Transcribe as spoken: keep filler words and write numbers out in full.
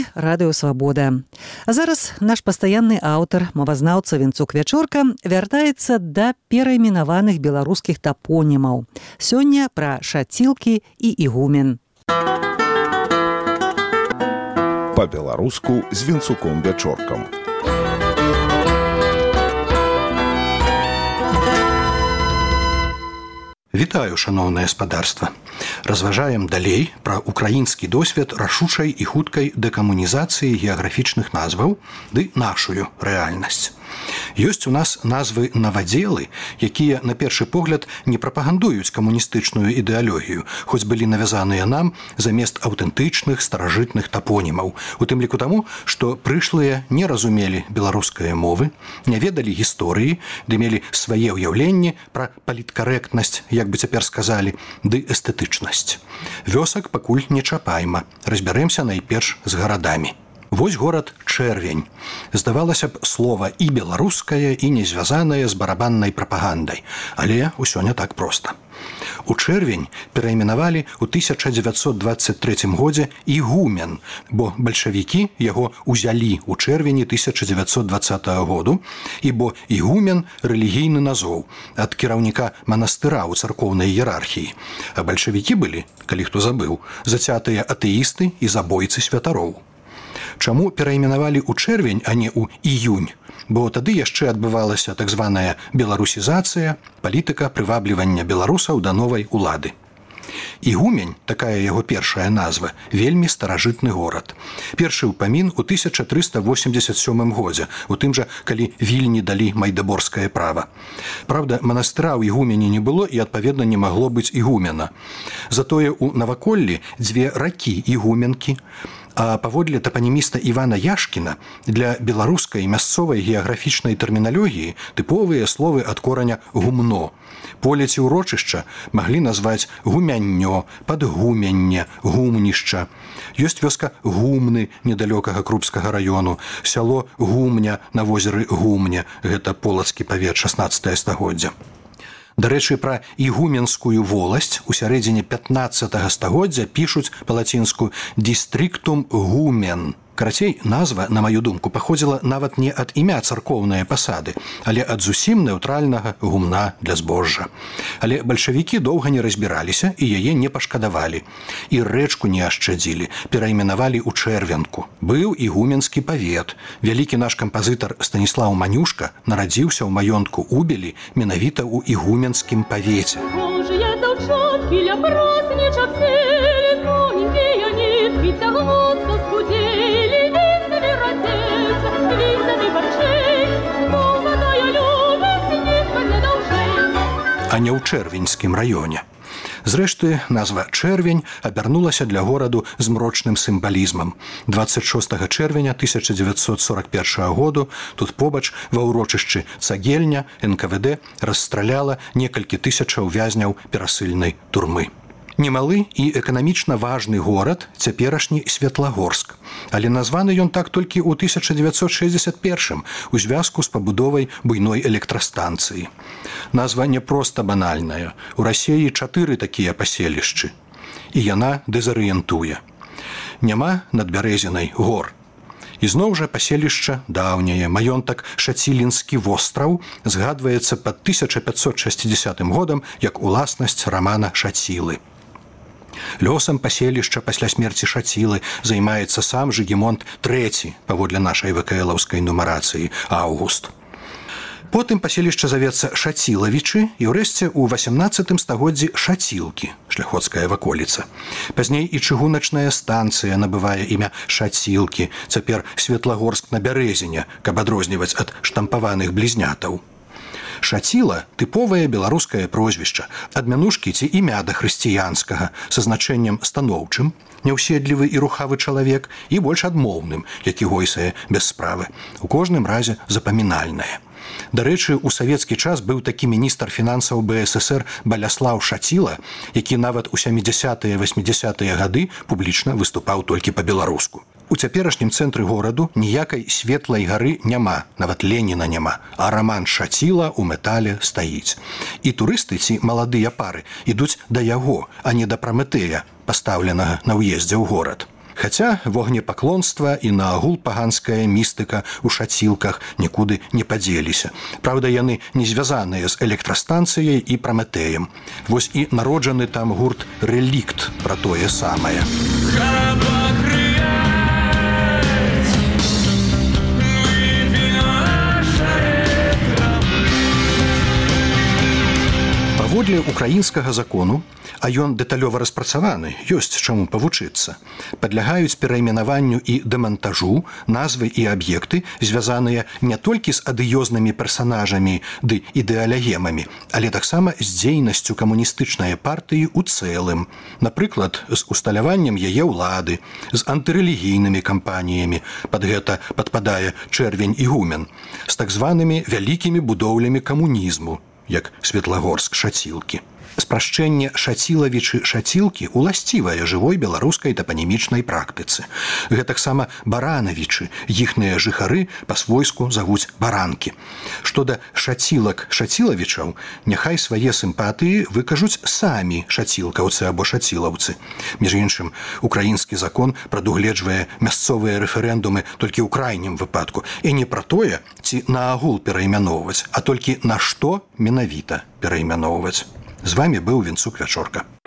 Радыё Свабода. А зараз наш пастаянны аўтар, мовазнаўца Венцук Вячорка вяртаецца да перайменаваных беларускіх тапонімаў. Сёння пра Шацілкі і Ігумен. Па-беларуску з Венцуком Вячоркам. Вітаю, шаноўнае спадарства. Разважаем далей пра украінскі досвед рашучай і хуткай дэкамунізацыі геаграфічных назваў ды нашую рэальнасць. Ёсць у нас назвы навадзелы, якія на першы погляд не прапагандуюць камуністычную ідэалогію, хоць былі навязаныя нам замест аўтэнтычных старажытных тапонімаў, у тым ліку таму, што прышлыя не разумелі беларускай мовы, не ведалі гісторыі, ды мелі свае ўяўленні пра паліткарэктнасць, як бы цяпер сказалі, ды эстэтычнасць. Вёсак пакуль не чапайма, разбярэмся найперш з гарадамі. Вось горад Чэрвень. Здавалася б, слова і беларускае, і не звязанае з барабаннай прапагандай, але ўсё не так проста. У Чэрвень перайменавалі ў тысяча дзевяцьсот дваццаць трэцім годзе Ігумен, бо бальшавікі яго ўзялі ў чэрвені тысяча дзевяцьсот дваццатага году, і бо Ігумен рэлігійны назоў ад кіраўніка манастыра ў царкоўнай іерархіі, а бальшавікі былі, калі хто забыў, зацятыя атэісты і забойцы святароў. Чаму перайменавалі ў чэрвень, а не ў іюнь? Бо тады яшчэ адбывалася так званая беларусізацыя, палітыка прываблівання беларусаў да новай улады. Ігумень, такая яго першая назва, вельмі старажытны горад. Першы ўпамін у тысяча трыста восемьдесят сёмым годзе, у тым жа, калі Вільні далі майдаборскае права. Праўда, манастыра ў Ігумені не было і, адпаведна, не магло быць Ігумена. Затое ў наваколлі дзве ракі Ігуменкі, а паводле тапаніміста Івана Яшкіна для беларускай мясцовай геаграфічнай тэрміналогіі тыповыя словы ад кораня гумно. Поле ці ўрочышча маглі назваць гумяннё, падгуменне, гумнішча. Ёсць вёска Гумны недалёкага Крупскага раёну, сяло Гумня на возеры Гумне, гэта полацкі павет шаснаццатае стагоддзя. Дарэчы, пра ігуменскую воласць у сярэдзіне пятнаццатага стагоддзя пішуць па-лацінску «дистріктум гумен». Карацей, назва, на маю думку, паходзіла нават не ад імя царкоўнае пасады, але ад зусім нэўтральнага гумна для збожжа. Але бальшавікі доўга не разбіраліся і яе не пашкадавалі. І рэчку не ашчадзілі, перайменавалі ў Чэрвенку. Быў ігуменскі павет. Вялікі наш кампазітар Станіслаў Манюшка нарадзіўся ў маёнтку Убелі менавіта ў ігуменскім павеце. Божыя дзяўчаткі ля праснічак сели, тоненькія ніткі цягнуцца з пудзелі. А не ў чэрвеньскім раёне. Зрэшты, назва Чэрвень абярнулася для гораду змрочным сімвалізмам. дваццаць шостага чэрвеня тысяча дзевяцьсот сорак першага году тут побач ва ўрочышчы Цагельня эн ка вэ дэ расстраляла некалькі тысячаў вязняў перасыльнай турмы. Немалы і эканамічна важны горад цяперашні Светлагорск, але названы ён так толькі ў тысяча дзевяцьсот шэсцьдзесят першым у звязку з пабудовай буйной электрастанцыі. Назва не проста банальная. У Расіі чатыры такія паселішчы. І яна дэзарыентуе. Няма над Бярэзінай гор. І зноў жа паселішча даўняе, маёнтак Шацілінскі востраў згадваецца пад тысяча пятьсот шэсцідзесятым годам як уласнасць рамана Шацілы. Лёсам паселішча пасля смерці Шацілы займаецца сам Жыгімонт трэці, паводле нашай вэкаэлаўскай нумарацыі, Аўгуст. Потым паселішча завецца Шацілавічы і ўрэшце ў васямнаццатым стагоддзі Шацілкі, шляхоцкая ваколіца. Пазней і чыгуначная станцыя набывае імя Шацілкі, цяпер Светлагорск на Бярэзіне, каб адрозніваць ад штампаваных блізнятаў. Шаціла – тыповае беларускае прозвішча, ад мянушкі ці імя да хрысціянскага, са значэннем станоўчым, няўседлівы і рухавы чалавек, і больш адмоўным, які гойсае без справы. У кожным разе запамінальнае. Дарэчы, у савецкі час быў такі міністр фінансаў бэ эс эс эр Баляслаў Шаціла, які нават у сямідзясятыя-васьмідзясятыя гады публічна выступаў толькі па-беларуску. У цяперашнім цэнтры гораду ніякай светлай гары няма, нават Леніна няма, а раман Шаціла ў метале стаіць. І турысты ці маладыя пары ідуць да яго, а не да Праметэя, пастаўленага на ўездзе ў горад. Хаця вогнепаклонства і наогул паганская містыка ў шацілках нікуды не падзеліся. Праўда, яны не звязаныя з электрастанцыяй і Праметэем. Вось і народжаны там гурт «Рэлікт» пра тое самае. Паводле украінскага закону, а ён дэталёва распрацаваны, ёсць чаму павучыцца, падлягаюць перайменаванню і дэмантажу назвы і аб'екты, звязаныя не толькі з адыёзнымі персанажамі ды ідэалягемамі, але таксама з дзейнасцю камуністычнай партыі ў цэлым, напрыклад, з усталяваннем яе ўлады, з антырэлігійнымі кампаніямі, пад гэта падпадае чэрвень ігумен, з так званымі вялікімі будоўлямі камунізму, як Светлагорск-Шацілкі. Спрашчэнне Шацілавічы-Шацілкі уласцівае жывой беларускай тапанімічнай практыцы. Гэтаксама Баранавічы, іхныя жыхары па-свойску завуць баранкі. Што да Шацілак-Шацілавічаў, няхай свае сімпатыі выкажуць самі шацілкаўцы або шацілаўцы. Між іншым, украінскі закон прадугледжвае мясцовыя рэферэндумы толькі ў крайнім выпадку. І не пра тое, ці наагул перайменоўваць, а толькі на што менавіта перайменоўваць. З вами быў Венцук Вячорка.